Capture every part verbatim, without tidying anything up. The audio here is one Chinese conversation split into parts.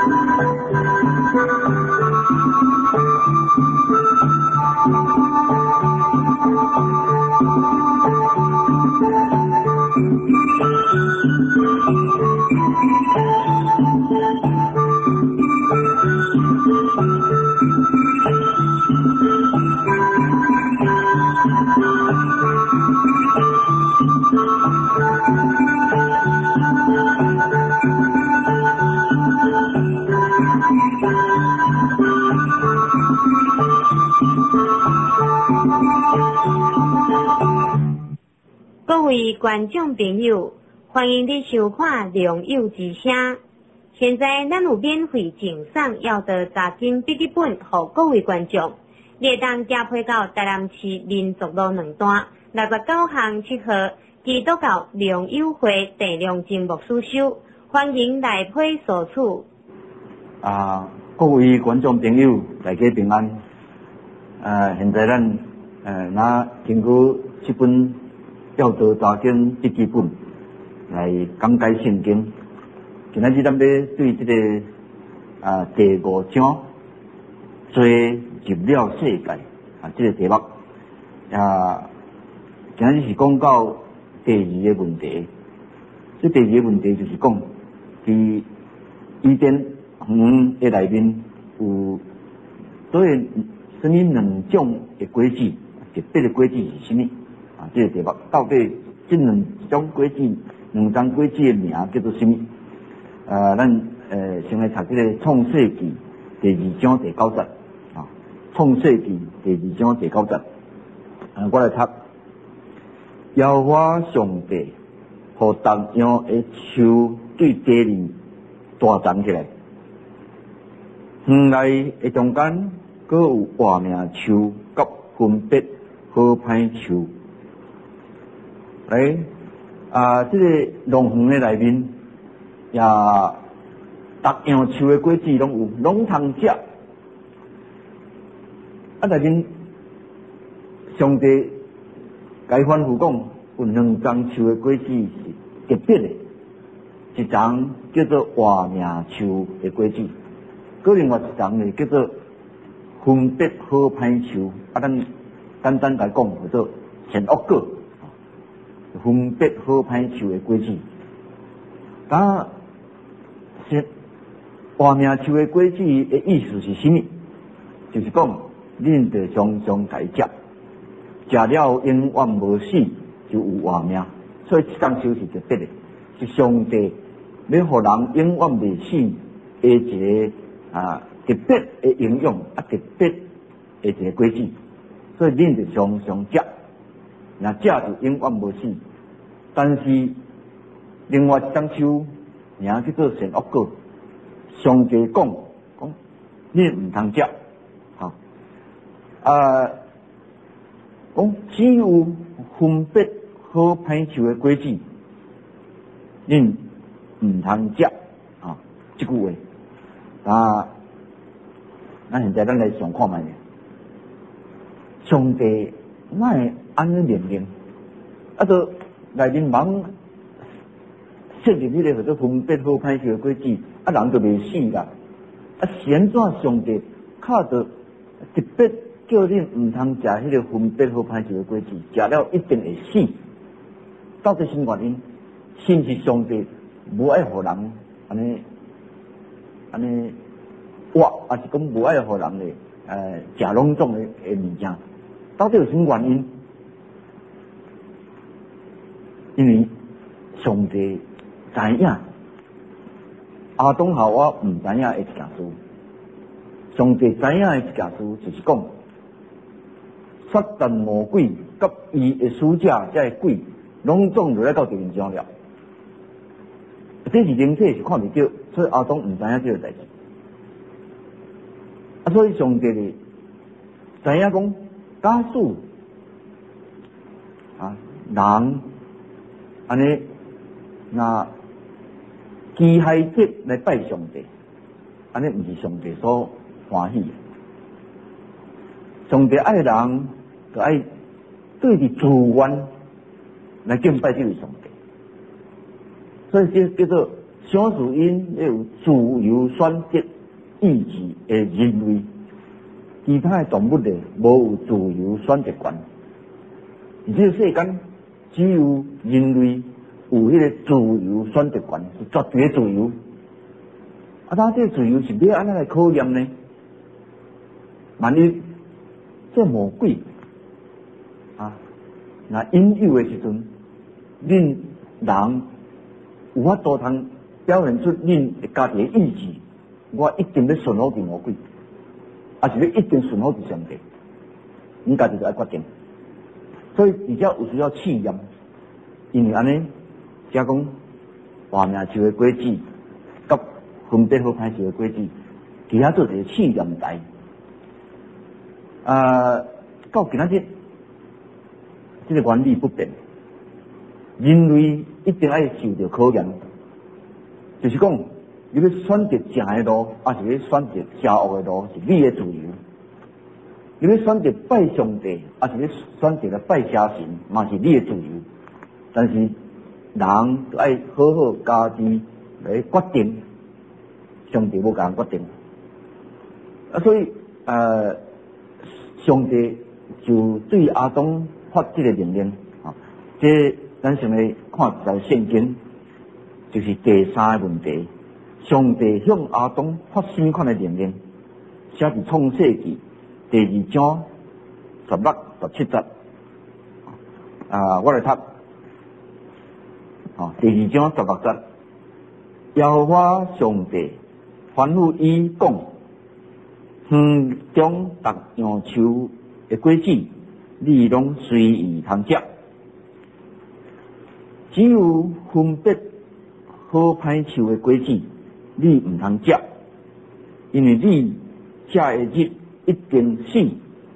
各位观众朋友，欢迎你收看《良友之声》。现在咱有免费赠送要得查经笔记本，给各位观众。你会当加配到台南市民族路两段六十九巷七号基督教良友会第良经牧师收，欢迎来配索取。 啊，各位观众朋友，大家平安。呃，现在咱呃拿经过这本要得查经笔记本来讲解圣经。今仔日咱要对这个啊第五章罪入了世界啊这个题目啊，今仔日是讲到第二个问题。这第二个问题就是讲，伫伊甸园的内面有所谓什么两种的果子，特别的果子是什么？啊，这个题目到底这两种果子、两种果子的名叫做什么？呃，咱呃先来读这个创世纪第二章第九节啊，创世纪第二章第九节。啊，我来读。耶和华上帝互东洋的树对地里大长起来，园内的中间阁有活命树甲分别好歹树。来啊，这个农园的内面也各样树的果子拢有，拢通食。啊，内面上帝该吩咐讲，有两种树的果子是特别的，一种叫做活命树的果子，个另外一种呢叫做分别好歹树。啊，咱简单来讲叫做善恶果。分别好歹树的果子，啊，是活命树的果子的意思是什么？就是讲，恁得常常该食，食了永远无死，就有活命。所以这种树是特别的，是上帝要互人永远未死的一个啊特别的营养啊特别的一个果子。所以恁得常常食。若食就永远无死，但是另外一种树名叫做善恶果。上帝讲讲，你唔通食，哈啊，讲只有分别好歹树的果子，恁唔通食，啊，这句话啊，咱现在咱来想看卖，上帝卖安尼命令，啊，都内面忙设入迄个叫做分别好歹树的果子，啊，人就未死啦。啊，现怎上帝靠着特别叫恁唔通食迄个分别好歹树的果子，食了一定会死。到底什么原因？是毋是上帝无爱互人安尼安尼活，还是讲无爱互人咧？呃，食拢种的诶物件，到底有什么原因？因为上帝知影阿当夏娃唔知影的一件事，上帝知影的一件事就是讲，撒旦魔鬼甲伊的使者即个鬼，拢总落来到地面上了。这是灵体是看袂到，所以阿当唔知影这个代志。啊，所以上帝咧知影讲，假使啊人安尼那机械体来拜上帝，安尼毋是上帝所欢喜的。上帝爱人就爱对着自愿来敬拜这位上帝，所以这叫做少数因有自由选择意志的人类，其他的动物咧无有自由选择权。而这个世间只有人类有迄个自由选择权，是绝对的自由。啊，当这个自由是要安怎来考验呢？万一这魔鬼啊，那引诱的时阵，恁人有法度通表现出恁家己的意志，我一定要顺服伫魔鬼，还是要一定顺服伫上帝？你家己就要决定。所以比较有需要试验，因为安尼，即讲画命树的果子，甲分别好歹树的果子，其他做一个试验台。啊，到今仔日，这个原理不变，人类一定爱受到考验，就是讲，你要选择正的路，还是要选择邪恶的路，是你的自由。你要选择拜上帝，还是要选择来拜邪神，嘛是你的自由。但是人就爱好好家己来决定，上帝无甲人决定。啊，所以呃，上帝就对亚当发这个命令啊，这咱先来看一条圣经，就是第三个问题。上帝向亚当发什款的命令？写伫创世纪第二章十六、十七节。啊，我来读。啊，第二章十六节，耶和华上帝吩咐伊讲：园中逐样树的果子，你拢随意通食，只有分别好歹树的果子，你唔通食，因为你食的日一定死。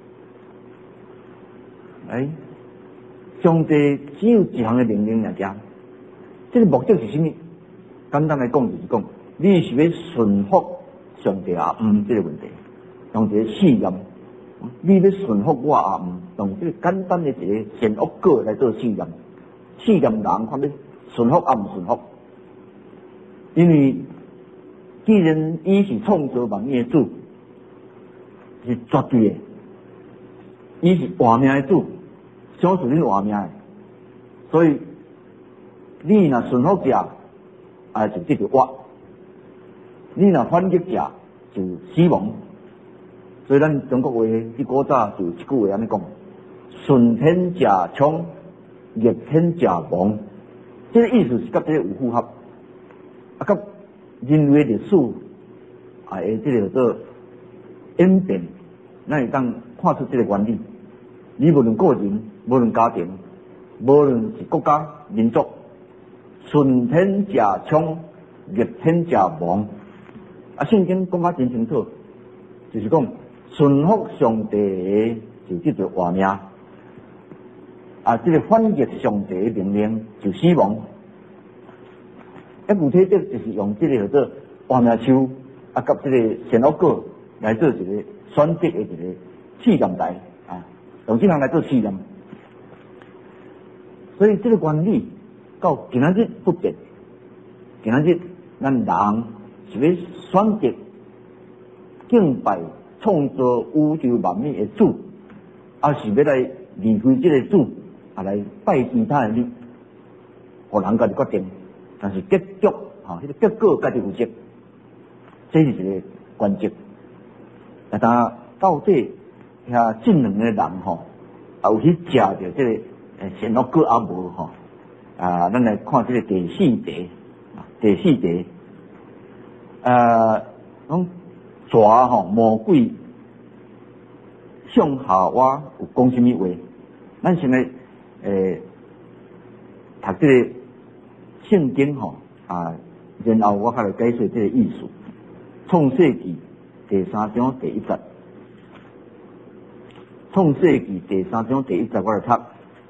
哎，上帝只有一项的命令尔只。这个目的是什么？简单来讲就是讲，你是要顺服上帝啊，唔这个问题，用一个试验，你要顺服我啊，唔用这个简单的一个善恶果来做试验，试验人看你顺服啊唔顺服。因为既然伊是创造万物的主，是绝对的，伊是活命的主，相信恁活命的，所以。你若顺服者，啊就得到活；你若反逆者，就死亡。所以咱中国话伫古早就一句话安尼讲：顺天者昌，逆天者亡。这个意思是甲这个有符合，啊，甲人类历史啊，诶，这个叫做演变，咱会当看出这个原理。你无论个人，无论家庭，无论是国家、民族。顺天者昌，逆天者亡。啊，圣经讲得真清楚，就是讲顺服上帝就叫做活命，啊，这个反逆上帝的命令就死亡。一具体的就是用这个叫做活命树啊，甲这个善恶果来做一个选择的一个试验台啊，用这项来做试验。所以这个原理。到今仔日不变，今仔日咱人是要选择敬拜创造宇宙万物的主，还是要来离开这个主，啊来拜其他的日，互人家己决定。但是结局啊，迄、那个结果家己负责，这是一个关键。啊，但到底遐这两个人吼，啊有去食着这个诶善恶果啊无吼？啊，咱来看这个第四题，第四题，呃，讲蛇吼魔鬼向夏娃有讲什么话？咱先来诶读这个圣经吼啊，然后我较来解释这个意思。创世纪第三章第一节，创世纪第三章第一节，我来读。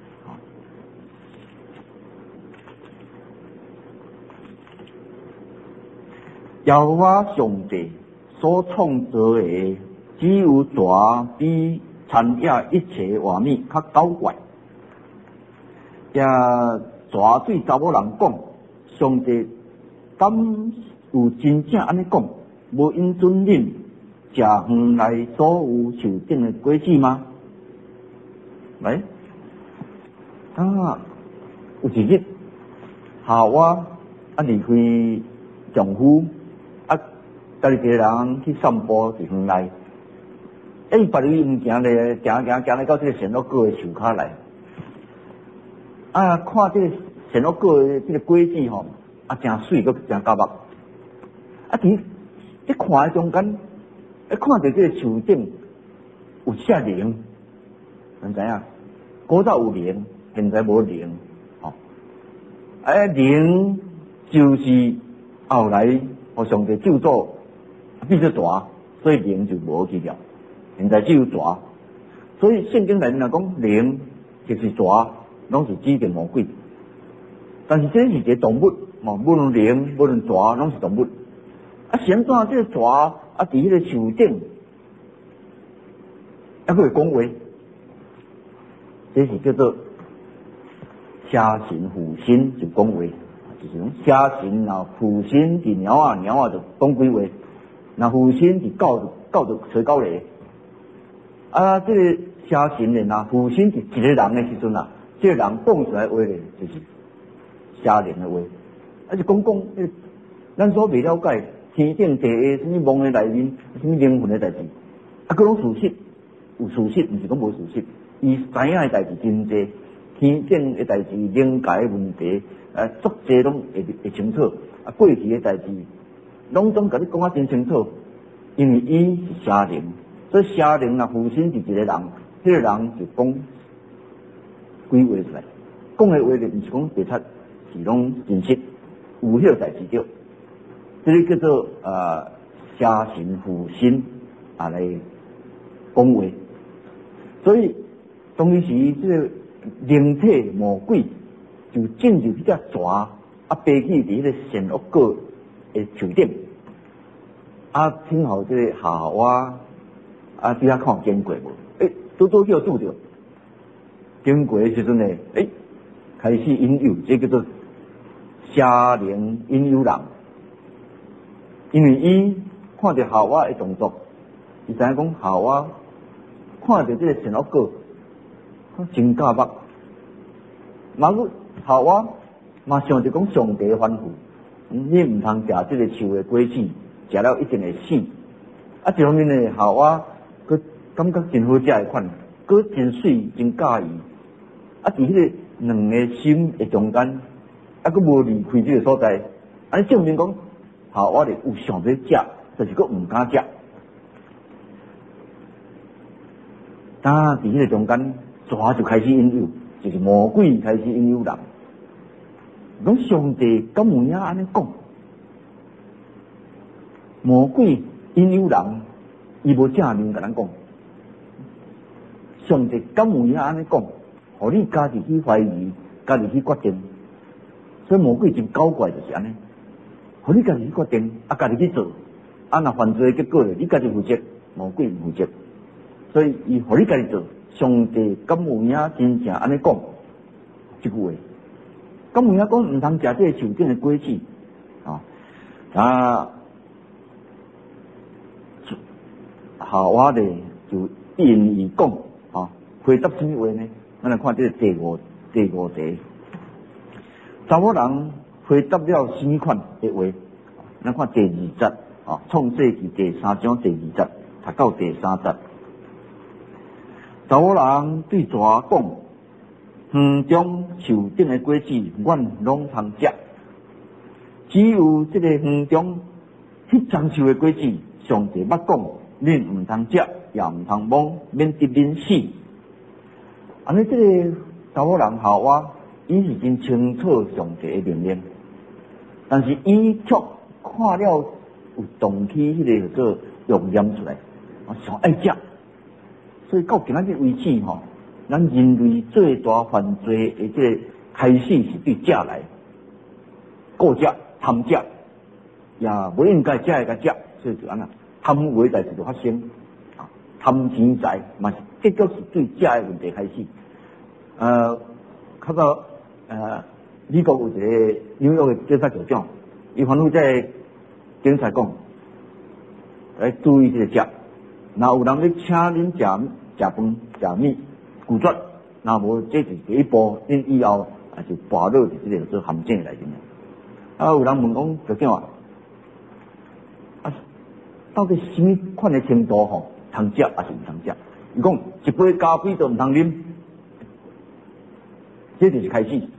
耶和华上帝所创造的，只有蛇比参野一切活物较狡怪。也蛇对查某人讲，上帝敢有真正安尼讲，无应准恁食园内所有受定的果子吗？来，啊，有一日，夏娃啊离开丈夫，啊，家己一个人去散步伫园内，哎，别离毋行咧，行行行来到这个神乐果的树骹来，啊，看这个神乐果的这个果子吼，啊，真水，阁真加目，啊，伫一看的中间，一看到这个树顶有写灵，你知影？古早有灵，现在无灵，吼、哦，啊，灵就是后来互上帝救助变做蛇，所以灵就无去了。现在只有蛇，所以圣经内面讲灵就是蛇，拢是指定魔鬼。但是这是一个动物，嘛，无论灵，无论蛇，拢是动物。啊，现在这个蛇啊，伫迄个树顶，还会讲话，这是叫做虾神附身就讲话，就是讲虾神啊附身伫鸟啊鸟啊就讲几话，那附身伫狗就狗就吹狗咧。啊，这个虾神咧，那附身伫一个人的时阵啊，这个人讲出来话咧，就是虾人的话，啊就讲讲，咱所未了解天顶地下什么梦的内面，什么灵魂的代志，啊，佮拢事实，有事实，毋是讲无事实，伊知影的代志真济，天顶的代志、灵界的问题，啊，足济拢会会清楚，啊，过去的代志，拢总甲你讲啊真清楚，因为伊是虾灵。所以邪灵啊，附身是一个人，迄、那个人就讲几话出来，讲的话就毋是讲白贼，是拢真实，有迄个代志着，这个叫做呃邪神附身啊来讲话。所以当时这个灵体魔鬼就进入迄只蛇啊，飞去伫迄个善恶果的树顶，啊，听候这个夏娃。啊，底下看经过无？诶，拄拄叫拄着，经过的时阵呢，诶，开始引诱，这叫做邪灵引诱人。因为伊看到夏娃的动作，伊知影讲夏娃看到这个善恶果，真加目。嘛个夏娃嘛想着讲上帝吩咐，你毋通食这个树的果子，食了一定会死。啊，一方面呢，夏娃佮感觉真好食的款，佮真水真介意，啊，伫迄个两个心的中间，啊，佮无离开这个所在，安尼证明讲夏娃咧有想要食，就是佮毋敢食。呾伫迄个中间，蛇就开始引诱，就是魔鬼开始引诱人。讲上帝敢有影安尼讲？魔鬼引诱人。伊无正面甲咱讲，上帝敢有影安尼讲，互你家己去怀疑，家己去决定。所以魔鬼真搞怪就是安尼，互你家己去决定，啊，家己去做，啊，若犯罪的结果咧，你家己负责，魔鬼唔负责。所以伊互你家己做，上帝敢有影真正安尼讲，即句话，敢有影讲毋通食这个树顶的果子，啊啊。夏娃咧就因伊讲啊，回答什么话呢？咱来看这个第五第五题，查某人回答了什么款的话？咱看第二节啊，创世纪第三章第二节，读到第三节。查某人对蛇讲：园中树顶的果子，阮拢通食，只有这个园中迄丛树的果子，上帝捌讲。恁毋通食，也毋通摸，免得恁死。安尼，这个查某人夏娃，伊是真清楚上帝的命令，但是伊却看了有动起迄个叫做欲念出来，啊，想爱食。所以到今仔日为止吼，咱人类最大犯罪的这个开始是对食来，顾食、贪食，也不应该食的甲食，所以就安那。贪污的代志就发生，啊，贪钱财嘛，结果是对食的问题开始。呃，较早呃，美国有一个纽约的警察局长， 伊吩咐这警察讲，来注意这个食。若有人咧请恁食食饭食米拒绝，若无这是第一步，恁以后也是跋落伫这个做陷阱内面。啊，有人问讲，就怎啊？啊，到底什么款的程度吼，通食还是唔通食？伊讲一杯咖啡都唔通啉，这就是开始。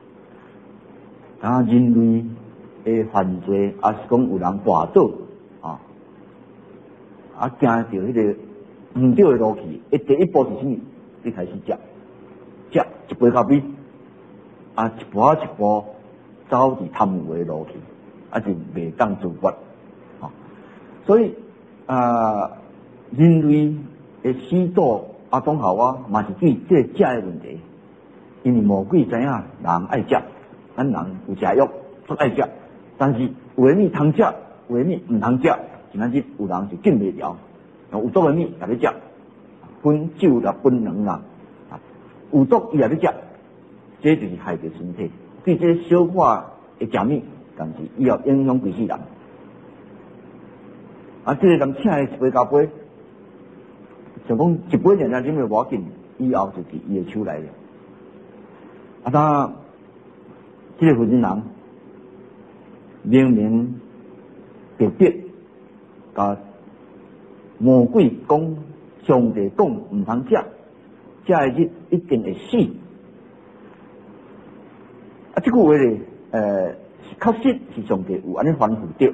啊，人类的犯罪，也是讲有人跋倒啊，啊，行到迄个唔对的路去。诶，第一步是什么？你开始食，食一杯咖啡，啊，一步一步走伫贪污的路去，啊，就袂当自觉。啊，所以啊，人类的始祖阿当夏娃嘛是对这食的问题，因为魔鬼知影人爱食。咱人有食欲，都爱食，但是有的物通食，有的物唔通食。今仔日有人是禁袂了，有毒的物也要食，分酒啦、分两啦，有毒伊也要食，这就是害着身体。对这消化的食物，但是伊要影响规世人。啊，这个人请的一杯咖啡，想讲一杯人家啉了无要紧，以后就是伊的手来了。啊，他。这个负责人明明特别甲魔鬼讲，上帝讲唔通食，这日一定会死。啊，这句话咧，呃，确实是上帝有安尼吩咐着，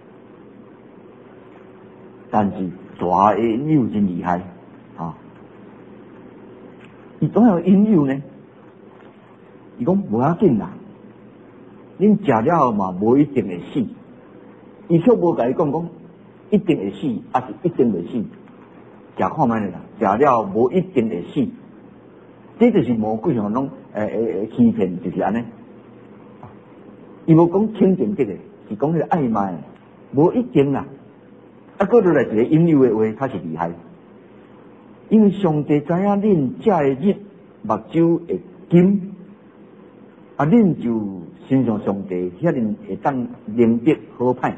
但是大的引诱真厉害啊！伊怎样引诱呢？伊讲无要紧啦。恁食了后嘛，无一定会死。伊却无甲伊讲讲，一定会死，还是一定袂死。食看卖咧啦，食了后无一定会死。这就是魔鬼向拢诶诶诶欺骗，就是安尼。伊无讲清净这个，是讲迄个暧昧，无一定啦。啊，搁落来一个引诱的话，较是厉害。因为上帝知影恁食的日目睭会金，啊，恁就。身上上帝遐尼会当明白好歹，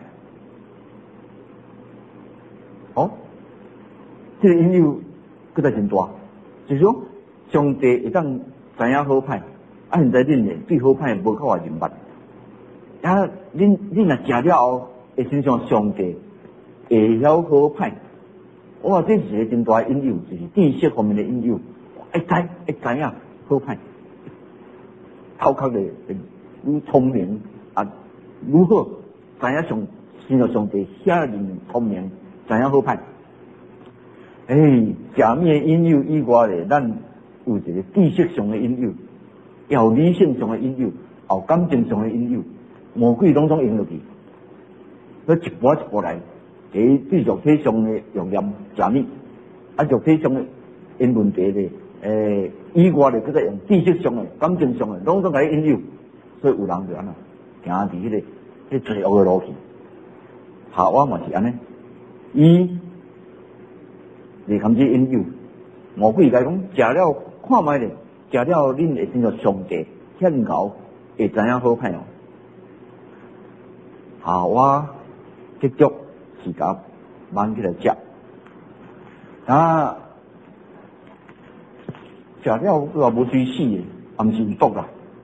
哦，这个引诱搁再真大，就是说上帝会当知影好歹，啊，现在恁咧对好歹无靠话认捌，啊，恁恁若食了后，会身上上帝会晓好歹，哇，这是一个真大的引诱，就是知识方面的引诱，会知会知影好歹，头壳咧。愈聪明啊，愈好，知影上身上上帝遐尼聪明，知影好歹。诶、欸，食物的引诱以外咧，咱有一个知识上的引诱，有理性上的引诱，有感情上的引诱，魔鬼拢总用落去，所以一步一步来。第对肉体上的欲念食物，啊，肉体上的因问题咧，诶、欸，以外咧，佮再用知识上的、感情上的，拢总甲伊引诱。所以有人就安那行伫迄个迄罪恶的路去，夏娃嘛是安尼，伊嚟堪这引诱，魔鬼甲伊讲食了看卖咧，食了恁会见到上帝遐尼高，会知影好歹哦。夏娃结局是甲挽起来食，啊，食了佢话无追死嘅，也毋是有毒啦。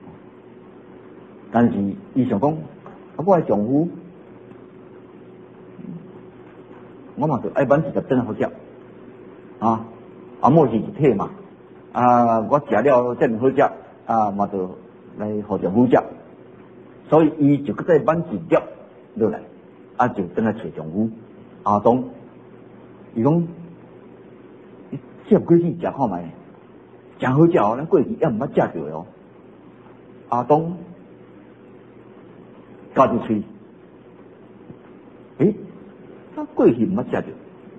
但是伊想讲，啊，我的丈夫，我嘛就爱挽一粒真好食，啊，啊，某是一体嘛，啊，我食了真好食，啊，嘛就来互丈夫食，所以伊就搁再挽一粒落来，啊，就等来找丈夫阿东，伊讲，这过去食看卖，真好食哦，咱过去也毋捌食着哦，阿东。加入喙，诶，他过去毋捌食着，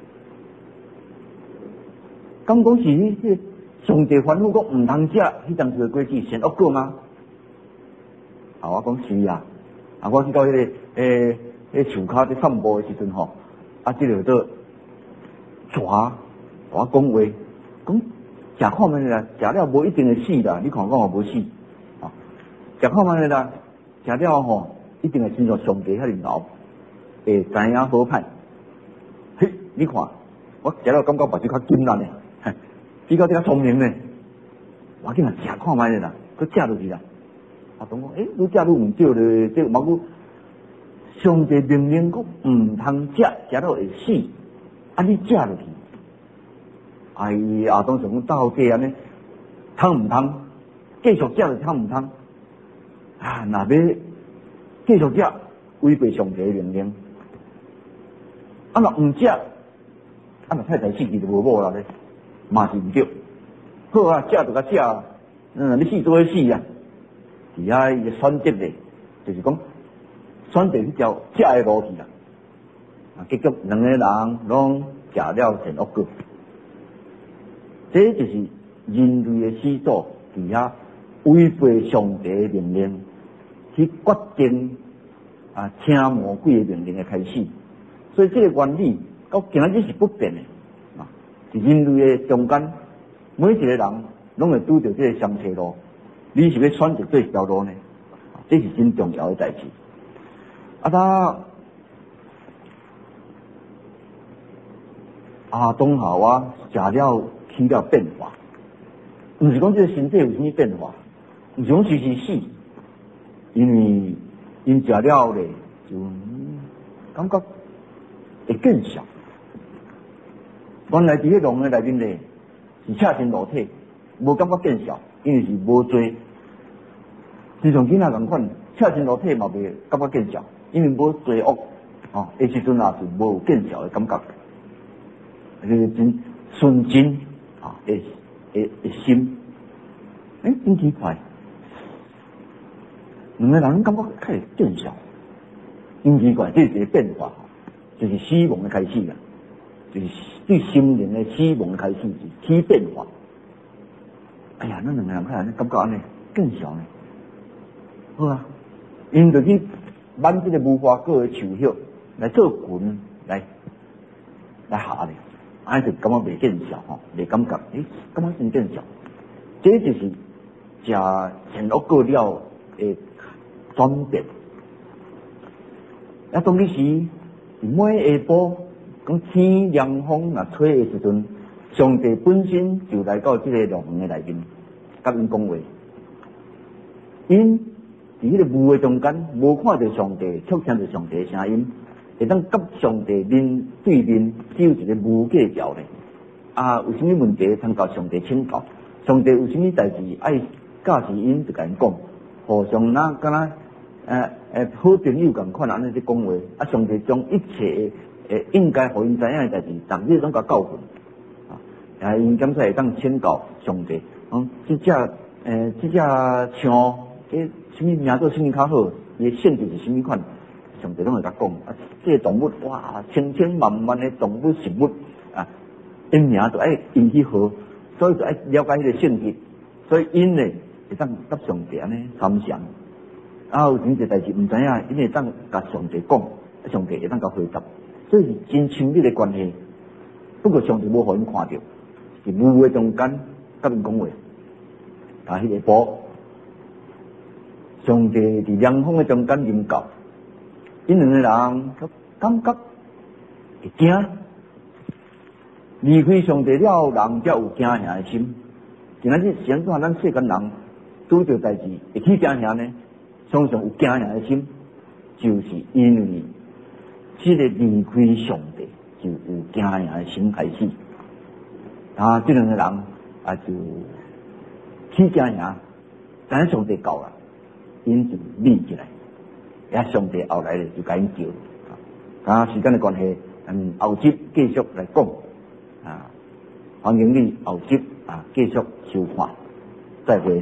敢讲是迄上帝吩咐讲毋通食，迄当时的果子善恶果吗？啊，我讲是啊，啊，我去到迄、那个诶，迄树骹伫散步的时阵吼，啊，即个都抓我讲话，讲食看卖啦，食了无一定会死啦，你看讲我无死，啊，食看卖啦，食了吼。 一定会亲像上帝遐尼老，会知影好歹。嘿，你看，我食了感觉目睭较金蓝诶，比较较聪明呢。我紧啊食看觅咧啦，佮食落去啦。阿东讲，诶，愈食愈毋对咧，这毛骨上帝命令讲毋通食，食到会死，啊你食落去。哎呀，阿东想讲到底安尼，通毋通？继续食就通毋通？啊，若要继续食，违背上帝的命令。啊，若毋食，啊，若太太死去就无某啦咧，嘛是毋对。好啊，食就甲食，嗯，你死都会死啊。而遐伊选择咧，就是讲选择迄条食的路去啦。啊，结果两个人拢食了善恶果。这就是人类的始祖，伫遐违背上帝的命令，去决定啊听魔鬼的命令的开始。所以这个原理到今仔日是不变的，啊，是人类的中间每一个人拢会拄到这个相车路。你是要选择对一条路呢？这是真重要的代志。啊，他阿东夏娃食了起了变化，毋是讲这个身体有啥物变化，毋是讲随时死，因为因食了咧就、嗯、感觉会见效。原来伫迄笼的内面咧是赤身裸体，无感觉见效，因为是无做。就像囡仔共款，赤身裸体嘛袂感觉见效，因为无罪恶，哦，迄时阵也是无有见效的感觉，迄个真纯真啊，诶诶诶心，诶、欸，真奇怪，两个人感觉开始见效，真奇怪，这是一个变化，就是死亡的开始啦，就是对心灵的死亡的开始是起变化。哎呀，咱两个人看感觉安尼见效呢。好啊，因就去挽这个无花果的树叶来做裙来来下咧，安尼就感觉袂见效吼，袂感觉，诶，感觉真见效。这就是食善恶果了的转变。啊，当其时每下晡讲天凉风若吹的时阵，上帝本身就来到这个龙的内面，甲因讲话，因。伫迄个雾的中间，无看到上帝，却听到上帝的声音，会当甲上帝面对面，只有一个无计较咧。啊，有啥物问题，通甲上帝请教。上帝有啥物代志爱教示因，就甲因讲，互相那敢若诶诶好朋友共款安尼咧讲话。啊，上帝将一切诶应该互因知影的代志，逐日拢甲教训。啊，啊，因检测会当请教上帝，讲即只诶即只枪。诶，什么名做什么较好？伊性质是什么款？上帝拢会甲讲啊，这个动物哇，千千万万的动物食物啊，因名就爱引起好，所以就爱了解迄个性质，所以因呢会当甲上帝安尼参详。啊，有阵一个代志毋知影，因会当甲上帝讲，上帝会当甲回答，所以是真亲密的关系。不过上帝无互因看到，是雾的中间甲因讲话，啊，迄个波。上帝伫凉风的中间临到，因两个人感觉会惊，离开上帝了，人才有惊吓的心。今仔日想看咱世间人拄着代志会起惊吓呢？常常有惊吓的心，就是因为这个离开上帝就有惊吓的心开始。啊，这两个人啊就起惊吓，但是上帝到了。因就立起来，也上帝后来咧就甲因叫，啊，时间的关系，嗯，后集继续来讲，啊，欢迎你后集啊继续收看，再会。